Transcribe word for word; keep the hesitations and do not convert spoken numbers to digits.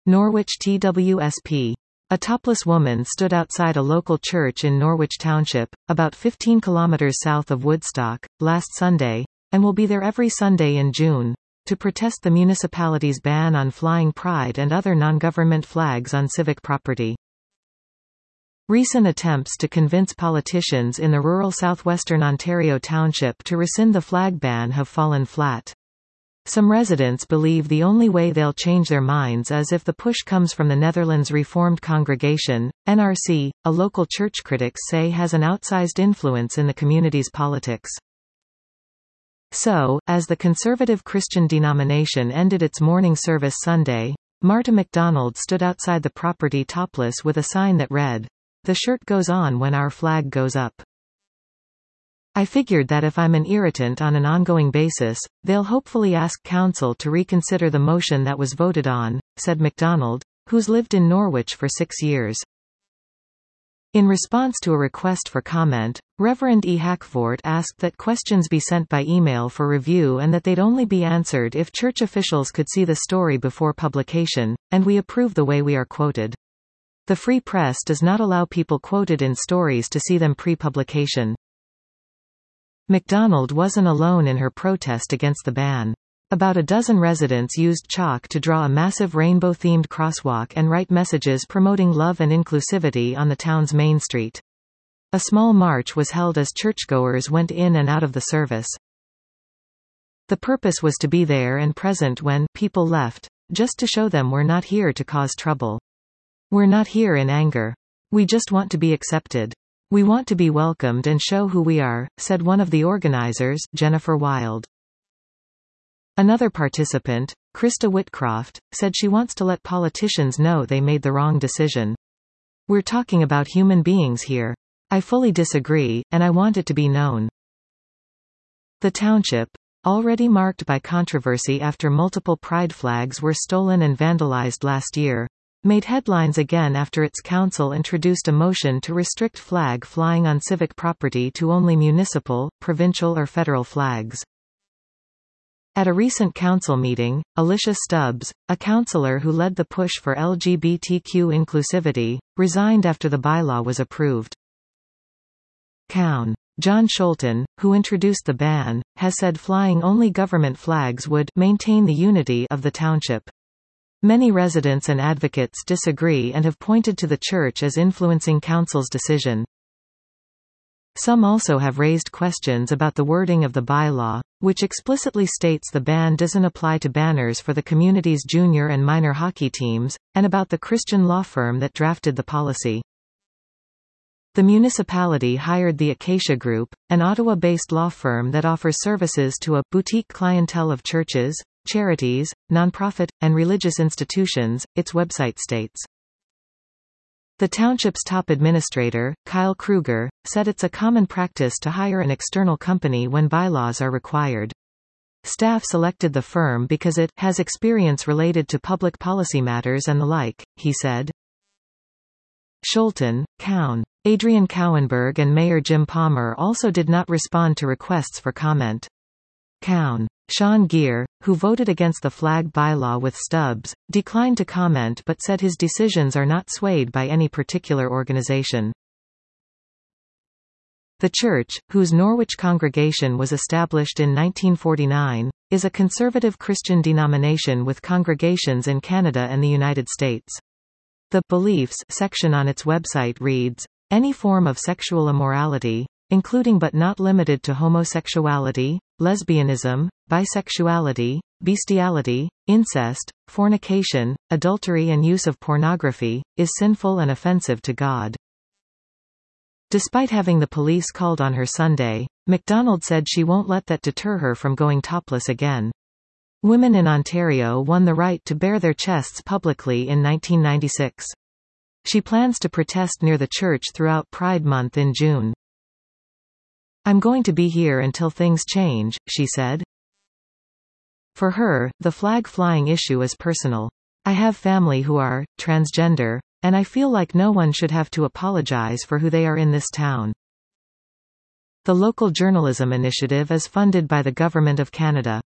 Norwich T W S P. A topless woman stood outside a local church in Norwich Township, about fifteen kilometers south of Woodstock, last Sunday, and will be there every Sunday in June, to protest the municipality's ban on flying pride and other non-government flags on civic property. Recent attempts to convince politicians in the rural southwestern Ontario township to rescind the flag ban have fallen flat. Some residents believe the only way they'll change their minds is if the push comes from the Netherlands Reformed Congregation, N R C, a local church critics say has an outsized influence in the community's politics. So, as the conservative Christian denomination ended its morning service Sunday, Marta McDonald stood outside the property topless with a sign that read, "The shirt goes on when our flag goes up." "I figured that if I'm an irritant on an ongoing basis, they'll hopefully ask council to reconsider the motion that was voted on," said McDonald, who's lived in Norwich for six years. In response to a request for comment, Reverend E. Hackford asked that questions be sent by email for review and that they'd only be answered if church officials could see the story before publication, and we approve the way we are quoted. The Free Press does not allow people quoted in stories to see them pre-publication. McDonald wasn't alone in her protest against the ban. About a dozen residents used chalk to draw a massive rainbow-themed crosswalk and write messages promoting love and inclusivity on the town's main street. A small march was held as churchgoers went in and out of the service. The purpose was to be there and present when people left, just to show them we're not here to cause trouble. We're not here in anger. We just want to be accepted. We want to be welcomed and show who we are, said one of the organizers, Jennifer Wild. Another participant, Krista Whitcroft, said she wants to let politicians know they made the wrong decision. "We're talking about human beings here. I fully disagree, and I want it to be known." The township, already marked by controversy after multiple pride flags were stolen and vandalized last year, made headlines again after its council introduced a motion to restrict flag flying on civic property to only municipal, provincial or federal flags. At a recent council meeting, Alicia Stubbs, a councillor who led the push for L G B T Q inclusivity, resigned after the bylaw was approved. Coun. John Sholton, who introduced the ban, has said flying only government flags would maintain the unity of the township. Many residents and advocates disagree and have pointed to the church as influencing council's decision. Some also have raised questions about the wording of the bylaw, which explicitly states the ban doesn't apply to banners for the community's junior and minor hockey teams, and about the Christian law firm that drafted the policy. The municipality hired the Acacia Group, an Ottawa-based law firm that offers services to a boutique clientele of churches, charities, nonprofit, and religious institutions, its website states. The township's top administrator, Kyle Kruger, said it's a common practice to hire an external company when bylaws are required. Staff selected the firm because it has experience related to public policy matters and the like, he said. Sholton, Coun. Adrian Cowenberg and Mayor Jim Palmer also did not respond to requests for comment. Coun. Sean Geer, who voted against the flag bylaw with Stubbs, declined to comment but said his decisions are not swayed by any particular organization. The church, whose Norwich congregation was established in nineteen forty-nine, is a conservative Christian denomination with congregations in Canada and the United States. The Beliefs section on its website reads, "Any form of sexual immorality, including but not limited to homosexuality, lesbianism, bisexuality, bestiality, incest, fornication, adultery and use of pornography, is sinful and offensive to God." Despite having the police called on her Sunday, McDonald said she won't let that deter her from going topless again. Women in Ontario won the right to bare their chests publicly in nineteen ninety-six. She plans to protest near the church throughout Pride Month in June. "I'm going to be here until things change," she said. For her, the flag flying issue is personal. "I have family who are transgender, and I feel like no one should have to apologize for who they are in this town." The local journalism initiative is funded by the Government of Canada.